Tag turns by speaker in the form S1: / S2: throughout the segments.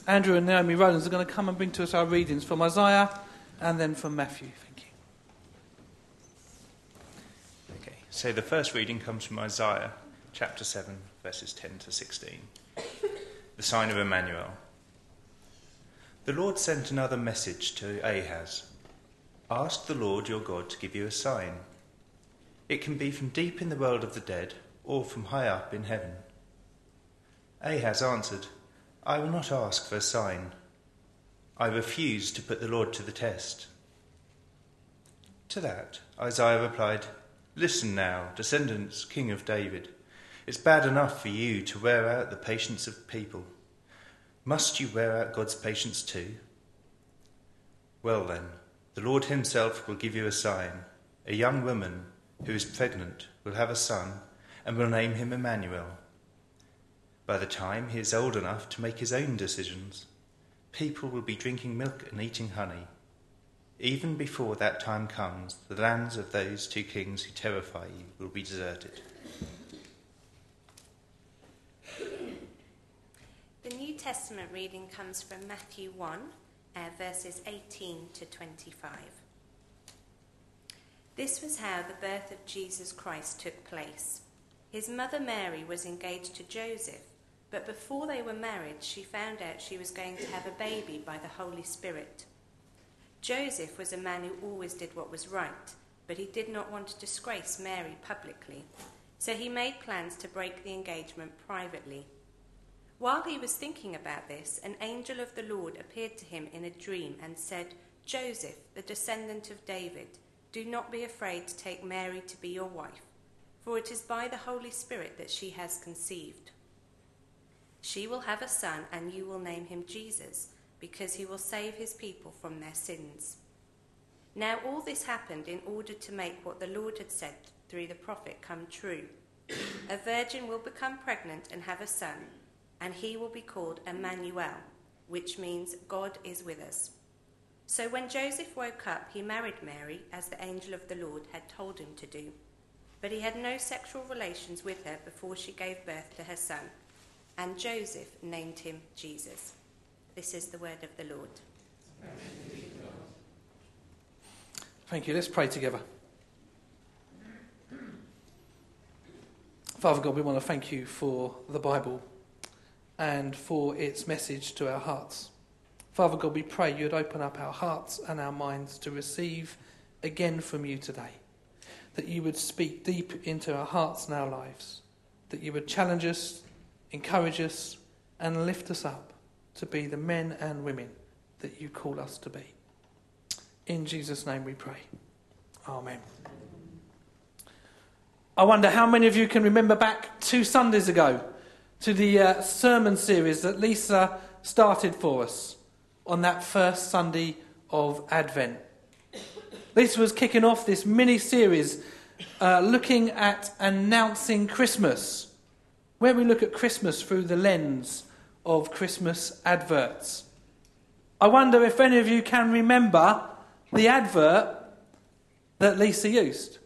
S1: Andrew and Naomi Rowlands are going to come and bring to us our readings from Isaiah and then from Matthew. Thank you.
S2: Okay, so the first reading comes from Isaiah chapter 7, verses 10 to 16. The sign of Emmanuel. The Lord sent another message to Ahaz. Ask the Lord your God to give you a sign. It can be from deep in the world of the dead or from high up in heaven. Ahaz answered, I will not ask for a sign. I refuse to put the Lord to the test. To that, Isaiah replied, Listen now, descendants, King of David. It's bad enough for you to wear out the patience of people. Must you wear out God's patience too? Well then, the Lord himself will give you a sign. A young woman who is pregnant will have a son and will name him Emmanuel. By the time he is old enough to make his own decisions, people will be drinking milk and eating honey. Even before that time comes, the lands of those two kings who terrify you will be deserted.
S3: The New Testament reading comes from Matthew 1, verses 18 to 25. This was how the birth of Jesus Christ took place. His mother Mary was engaged to Joseph, but before they were married, she found out she was going to have a baby by the Holy Spirit. Joseph was a man who always did what was right, but he did not want to disgrace Mary publicly, so he made plans to break the engagement privately. While he was thinking about this, an angel of the Lord appeared to him in a dream and said, Joseph, the descendant of David, do not be afraid to take Mary to be your wife, for it is by the Holy Spirit that she has conceived. She will have a son, and you will name him Jesus, because he will save his people from their sins. Now all this happened in order to make what the Lord had said through the prophet come true. A virgin will become pregnant and have a son, and he will be called Emmanuel, which means God is with us. So when Joseph woke up, he married Mary, as the angel of the Lord had told him to do. But he had no sexual relations with her before she gave birth to her son, and Joseph named him Jesus. This is the word of the Lord.
S1: Thank you. Let's pray together. Father God, we want to thank you for the Bible and for its message to our hearts. Father God, we pray you'd open up our hearts and our minds to receive again from you today, that you would speak deep into our hearts and our lives, that you would challenge us, encourage us, and lift us up to be the men and women that you call us to be. In Jesus' name we pray. Amen. I wonder how many of you can remember back 2 Sundays ago to the sermon series that Lisa started for us on that first Sunday of Advent. Lisa was kicking off this mini-series looking at announcing Christmas, where we look at Christmas through the lens of Christmas adverts. I wonder if any of you can remember the advert that Lisa used.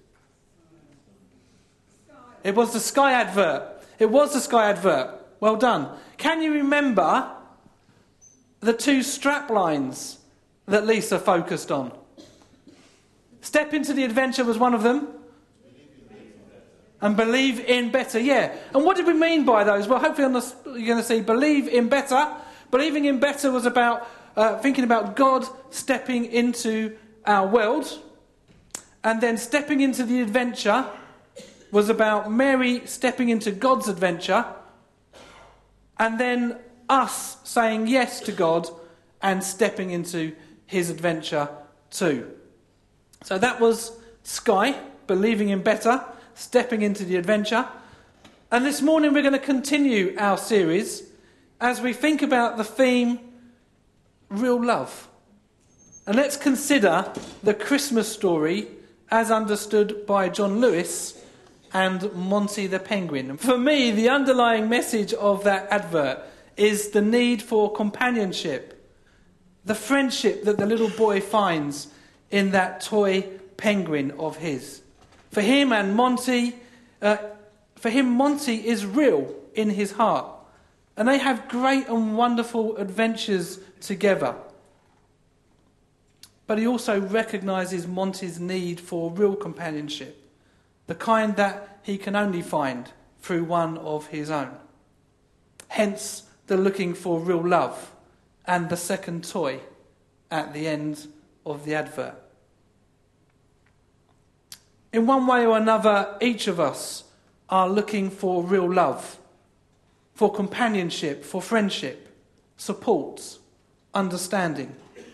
S1: It was the Sky advert. It was the Sky advert. Well done. Can you remember the 2 strap lines that Lisa focused on? Step into the adventure was one of them. And believe in better, yeah. And what did we mean by those? Well, hopefully you're going to see believe in better. Believing in better was about thinking about God stepping into our world. And then stepping into the adventure was about Mary stepping into God's adventure. And then us saying yes to God and stepping into his adventure too. So that was Sky, believing in better, stepping into the adventure. And this morning we're going to continue our series as we think about the theme, real love. And let's consider the Christmas story as understood by John Lewis and Monty the Penguin. For me, the underlying message of that advert is the need for companionship, the friendship that the little boy finds in that toy penguin of his. For him and Monty, Monty is real in his heart. And they have great and wonderful adventures together. But he also recognises Monty's need for real companionship, the kind that he can only find through one of his own. Hence the looking for real love and the second toy at the end of the advert. In one way or another, each of us are looking for real love, for companionship, for friendship, support, understanding.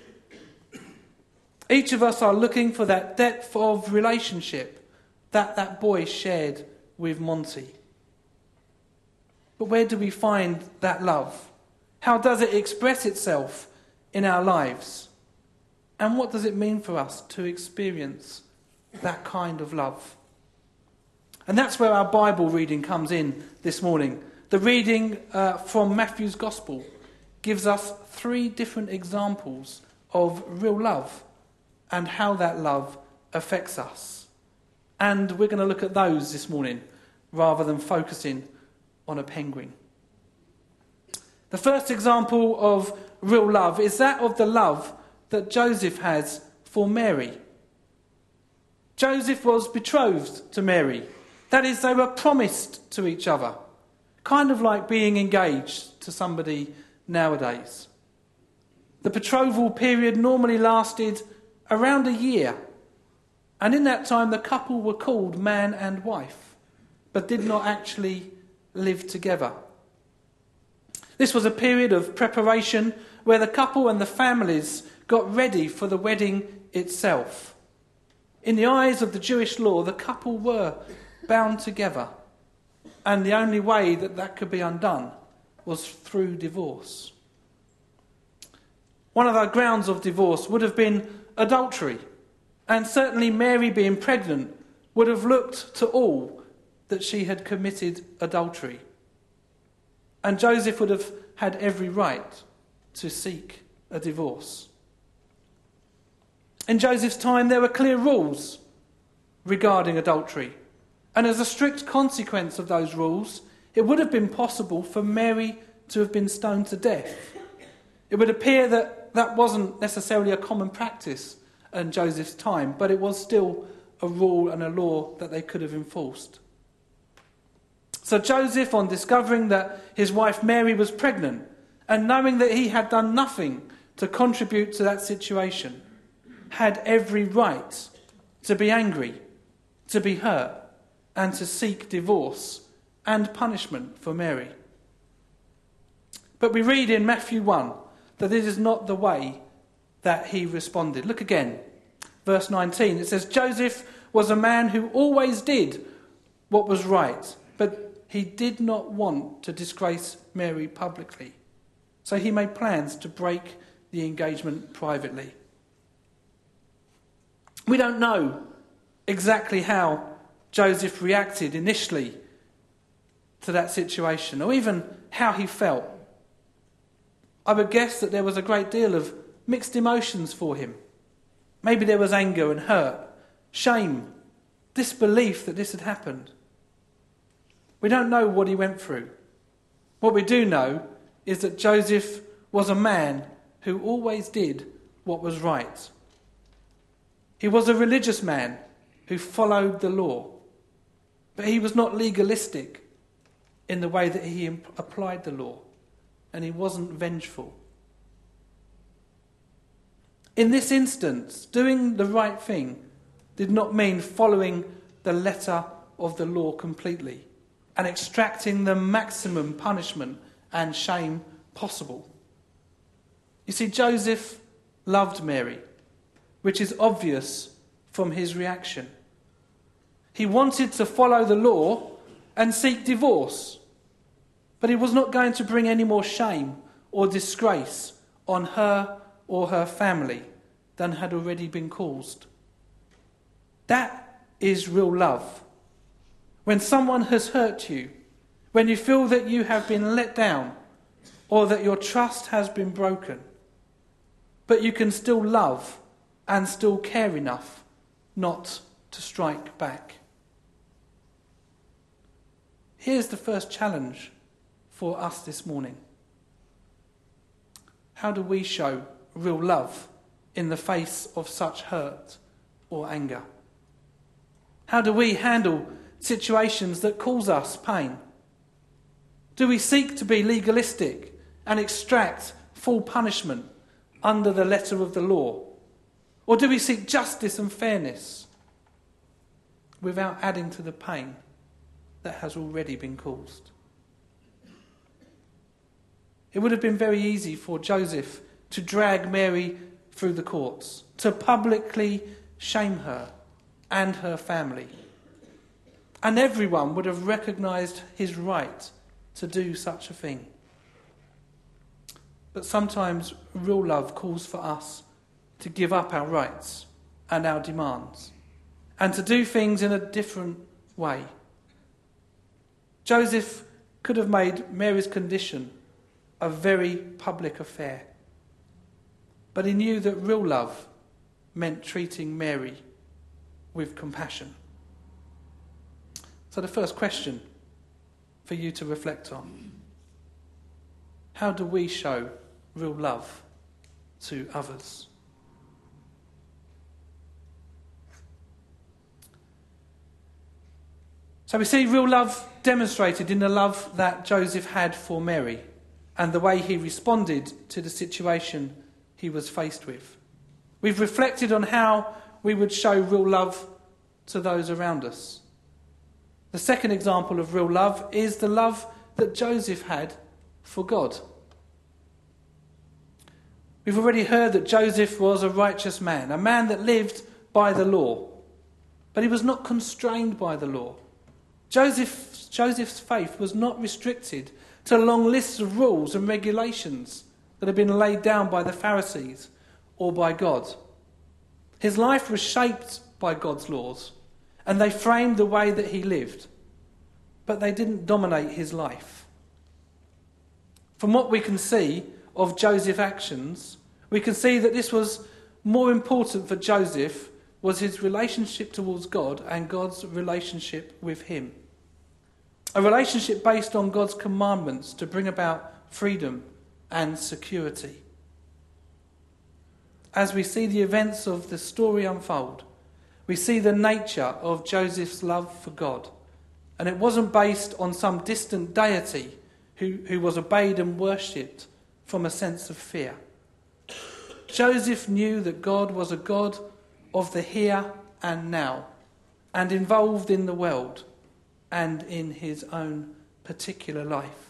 S1: Each of us are looking for that depth of relationship that boy shared with Monty. But where do we find that love? How does it express itself in our lives? And what does it mean for us to experience that kind of love? And that's where our Bible reading comes in this morning. The reading from Matthew's Gospel gives us 3 different examples of real love and how that love affects us. And we're going to look at those this morning rather than focusing on a penguin. The first example of real love is that of the love that Joseph has for Mary. Joseph was betrothed to Mary. That is, they were promised to each other. Kind of like being engaged to somebody nowadays. The betrothal period normally lasted around a year. And in that time the couple were called man and wife, but did not actually live together. This was a period of preparation where the couple and the families got ready for the wedding itself. In the eyes of the Jewish law, the couple were bound together, and the only way that could be undone was through divorce. One of the grounds of divorce would have been adultery, and certainly Mary being pregnant would have looked to all that she had committed adultery. And Joseph would have had every right to seek a divorce. In Joseph's time, there were clear rules regarding adultery. And as a strict consequence of those rules, it would have been possible for Mary to have been stoned to death. It would appear that wasn't necessarily a common practice in Joseph's time, but it was still a rule and a law that they could have enforced. So Joseph, on discovering that his wife Mary was pregnant, and knowing that he had done nothing to contribute to that situation, had every right to be angry, to be hurt, and to seek divorce and punishment for Mary. But we read in Matthew 1 that this is not the way that he responded. Look again, verse 19. It says, Joseph was a man who always did what was right, but he did not want to disgrace Mary publicly. So he made plans to break the engagement privately. We don't know exactly how Joseph reacted initially to that situation, or even how he felt. I would guess that there was a great deal of mixed emotions for him. Maybe there was anger and hurt, shame, disbelief that this had happened. We don't know what he went through. What we do know is that Joseph was a man who always did what was right. He was a religious man who followed the law, but he was not legalistic in the way that he applied the law, and he wasn't vengeful. In this instance, doing the right thing did not mean following the letter of the law completely and extracting the maximum punishment and shame possible. You see, Joseph loved Mary, which is obvious from his reaction. He wanted to follow the law and seek divorce, but he was not going to bring any more shame or disgrace on her or her family than had already been caused. That is real love. When someone has hurt you, when you feel that you have been let down or that your trust has been broken, but you can still love and still care enough not to strike back. Here's the first challenge for us this morning. How do we show real love in the face of such hurt or anger? How do we handle situations that cause us pain? Do we seek to be legalistic and extract full punishment under the letter of the law? Or do we seek justice and fairness without adding to the pain that has already been caused? It would have been very easy for Joseph to drag Mary through the courts, to publicly shame her and her family. And everyone would have recognised his right to do such a thing. But sometimes real love calls for us to give up our rights and our demands, and to do things in a different way. Joseph could have made Mary's condition a very public affair, but he knew that real love meant treating Mary with compassion. So the first question for you to reflect on: how do we show real love to others? So we see real love demonstrated in the love that Joseph had for Mary and the way he responded to the situation he was faced with. We've reflected on how we would show real love to those around us. The second example of real love is the love that Joseph had for God. We've already heard that Joseph was a righteous man, a man that lived by the law, but he was not constrained by the law. Joseph's faith was not restricted to long lists of rules and regulations that had been laid down by the Pharisees or by God. His life was shaped by God's laws, and they framed the way that he lived, but they didn't dominate his life. From what we can see of Joseph's actions, we can see that this was more important for Joseph was his relationship towards God and God's relationship with him. A relationship based on God's commandments to bring about freedom and security. As we see the events of the story unfold, we see the nature of Joseph's love for God. And it wasn't based on some distant deity who was obeyed and worshipped from a sense of fear. Joseph knew that God was a God of the here and now, and involved in the world and in his own particular life.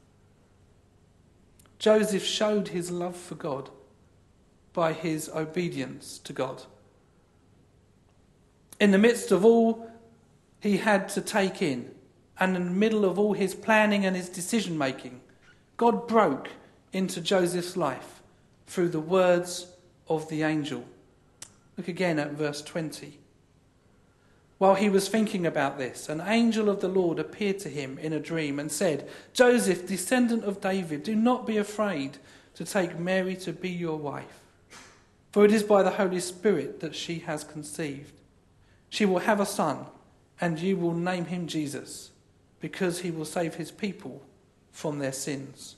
S1: Joseph showed his love for God by his obedience to God. In the midst of all he had to take in, and in the middle of all his planning and his decision making, God broke into Joseph's life through the words of the angel. Look again at verse 20. While he was thinking about this, an angel of the Lord appeared to him in a dream and said, "Joseph, descendant of David, do not be afraid to take Mary to be your wife, for it is by the Holy Spirit that she has conceived. She will have a son, and you will name him Jesus, because he will save his people from their sins."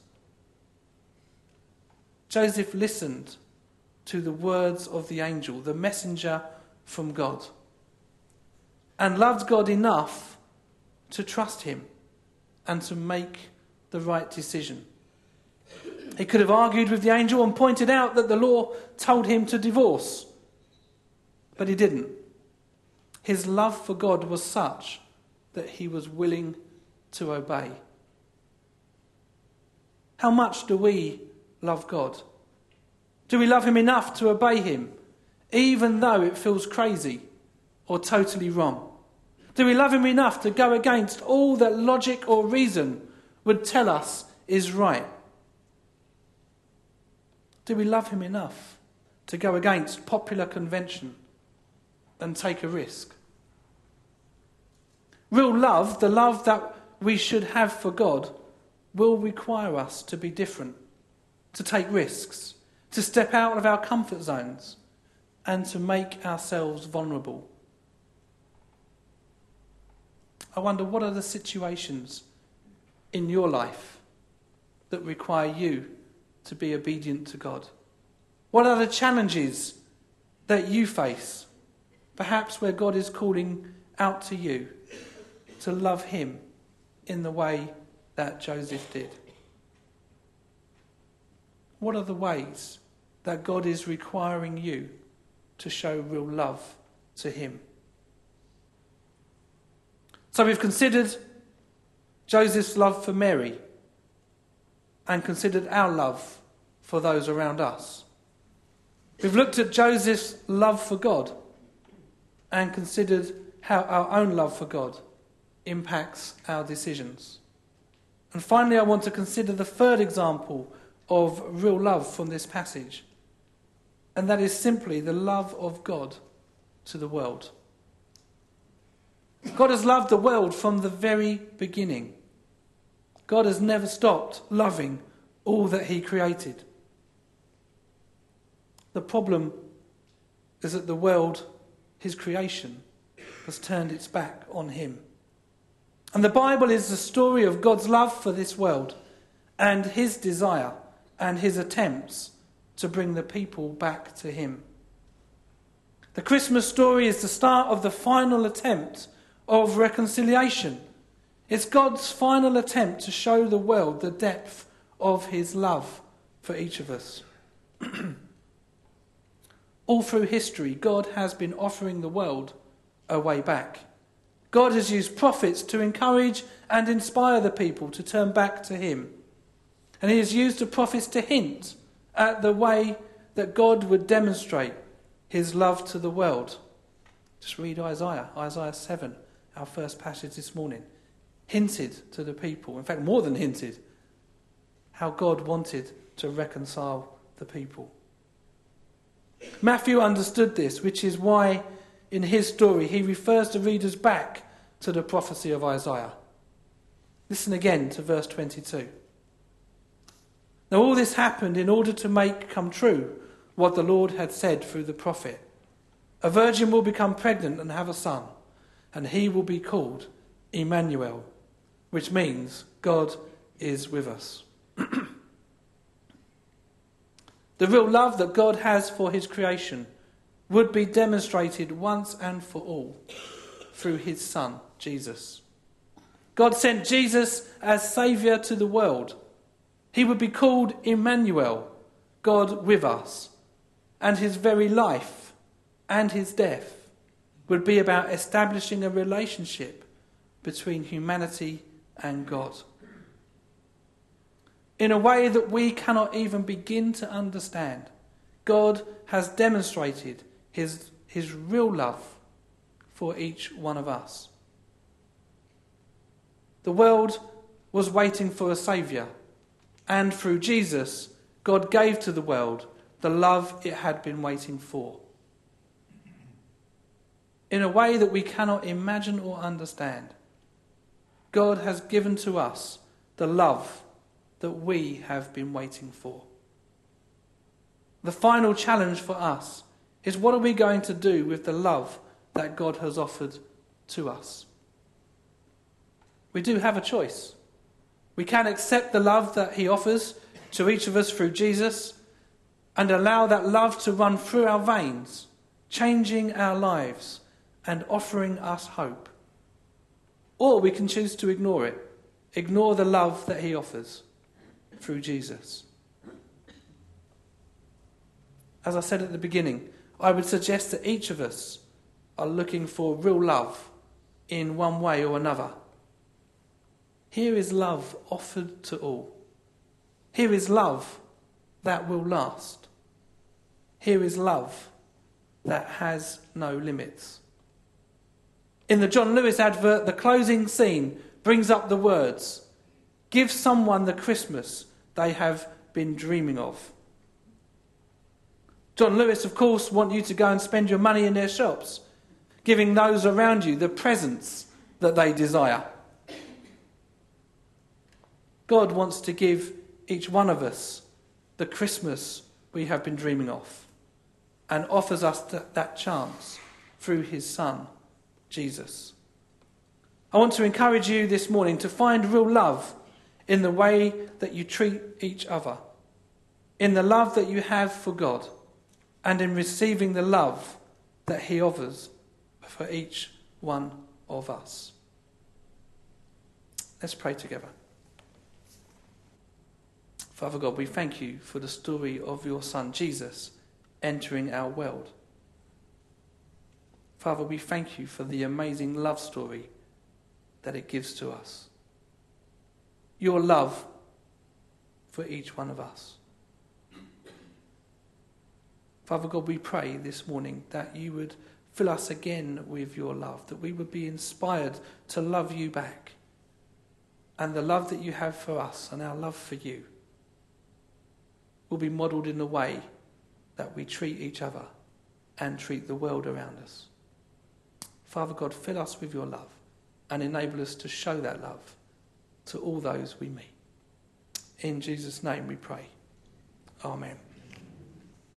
S1: Joseph listened to the words of the angel, the messenger from God, and loved God enough to trust him and to make the right decision. He could have argued with the angel and pointed out that the law told him to divorce, but he didn't. His love for God was such that he was willing to obey. How much do we love God? Do we love him enough to obey him, even though it feels crazy or totally wrong? Do we love him enough to go against all that logic or reason would tell us is right? Do we love him enough to go against popular convention and take a risk? Real love, the love that we should have for God, will require us to be different, to take risks, to step out of our comfort zones, and to make ourselves vulnerable. I wonder, what are the situations in your life that require you to be obedient to God? What are the challenges that you face? Perhaps where God is calling out to you to love him in the way that Joseph did. What are the ways that God is requiring you to show real love to him? So we've considered Joseph's love for Mary and considered our love for those around us. We've looked at Joseph's love for God and considered how our own love for God impacts our decisions. And finally, I want to consider the third example of real love from this passage, and that is simply the love of God to the world. God has loved the world from the very beginning. God has never stopped loving all that he created. The problem is that the world, his creation, has turned its back on him. And the Bible is the story of God's love for this world and his desire and his attempts to bring the people back to him. The Christmas story is the start of the final attempt of reconciliation. It's God's final attempt to show the world the depth of his love for each of us. All through history, God has been offering the world a way back. God has used prophets to encourage and inspire the people to turn back to him. And he has used the prophets to hint at the way that God would demonstrate his love to the world. Just read Isaiah 7, our first passage this morning. Hinted to the people, in fact more than hinted, how God wanted to reconcile the people. Matthew understood this, which is why in his story he refers the readers back to the prophecy of Isaiah. Listen again to verse 22. Now all this happened in order to make come true what the Lord had said through the prophet. A virgin will become pregnant and have a son, and he will be called Emmanuel, which means God is with us. The real love that God has for his creation would be demonstrated once and for all through his Son, Jesus. God sent Jesus as Saviour to the world. He would be called Emmanuel, God with us, and his very life and his death would be about establishing a relationship between humanity and God. In a way that we cannot even begin to understand, God has demonstrated his real love for each one of us. The world was waiting for a saviour, and through Jesus, God gave to the world the love it had been waiting for. In a way that we cannot imagine or understand, God has given to us the love that we have been waiting for. The final challenge for us is, what are we going to do with the love that God has offered to us? We do have a choice. We can accept the love that he offers to each of us through Jesus and allow that love to run through our veins, changing our lives and offering us hope. Or we can choose to ignore it, ignore the love that he offers through Jesus. As I said at the beginning, I would suggest that each of us are looking for real love in one way or another. Here is love offered to all. Here is love that will last. Here is love that has no limits. In the John Lewis advert, the closing scene brings up the words, "Give someone the Christmas they have been dreaming of." John Lewis, of course, want you to go and spend your money in their shops, giving those around you the presents that they desire. God wants to give each one of us the Christmas we have been dreaming of, and offers us that chance through his Son, Jesus. I want to encourage you this morning to find real love in the way that you treat each other, in the love that you have for God, and in receiving the love that he offers for each one of us. Let's pray together. Father God, we thank you for the story of your Son, Jesus, entering our world. Father, we thank you for the amazing love story that it gives to us. Your love for each one of us. Father God, we pray this morning that you would fill us again with your love, that we would be inspired to love you back. And the love that you have for us and our love for you will be modelled in the way that we treat each other and treat the world around us. Father God, fill us with your love and enable us to show that love to all those we meet. In Jesus' name we pray. Amen.